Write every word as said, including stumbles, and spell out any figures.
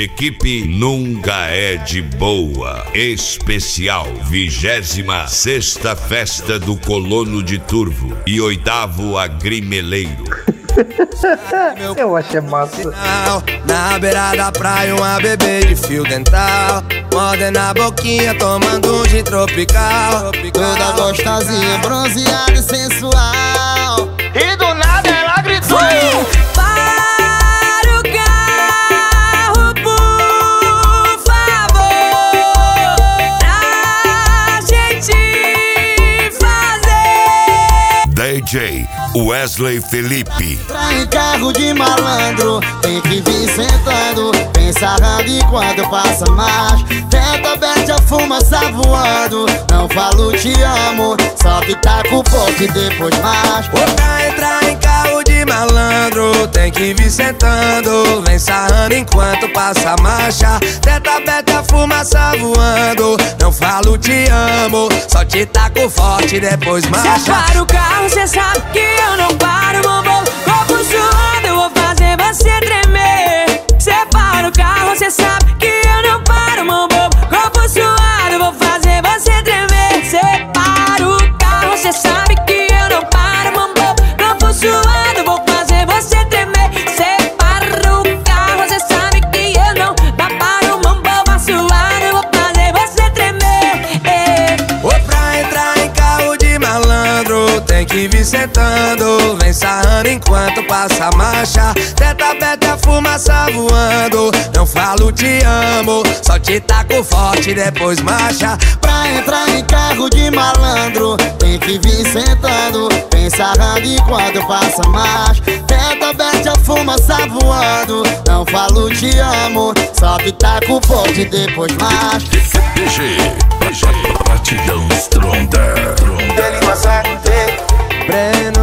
Equipe Nunca É de Boa. Especial vigésima sexta Festa do Colono de Turvo e oitavo Agrimeleiro. Eu achei massa. Na beira da praia, uma bebê de fio dental, mordendo na boquinha, tomando um gin tropical. Toda gostosinha, bronzeada e sensual. E do nada ela gritou: para o carro, por favor, pra gente fazer. D J Wesley Felipe. Pra em carro de malandro, tem que vir sentando, bem sarrando enquanto passa mais. Tenta aberta, a fumaça voando. Não falo te amo, só que tá com pouco e depois mais. Pra entrar em carro de malandro, tem que vir sentando, vem sarrando enquanto passa a marcha. Tenta aberta, a fumaça voando. Não falo te amo, só te taco forte e depois marcha. Cê para o carro, cê sabe que eu não paro, bombom. Corpo suando, eu vou fazer você tremer. Cê para o carro, cê sabe que eu não paro, bombom. Corpo suado, eu vou fazer você tremer. Cê para o carro, cê sabe que eu não paro, bombom. Corpo suado, eu vou fazer você tremer. Cê para o carro, cê sabe que eu não paro, bombom. Suado, eu vou fazer você tremer. eh. Ô, pra entrar em carro de malandro, tem que vir sentando, vem sarrando enquanto passa a marcha. Tenta aberta, a fumaça voando. Não falo te amo, só te taco forte e depois marcha. Pra entrar em carro de malandro, tem que vir sentando, bem sarrando enquanto passa mais. Tenta aberta, a fumaça voando. Não falo te amo, só que tá com forte e depois mais. D G Batidão Stronda. Ele passa com tempo. Breno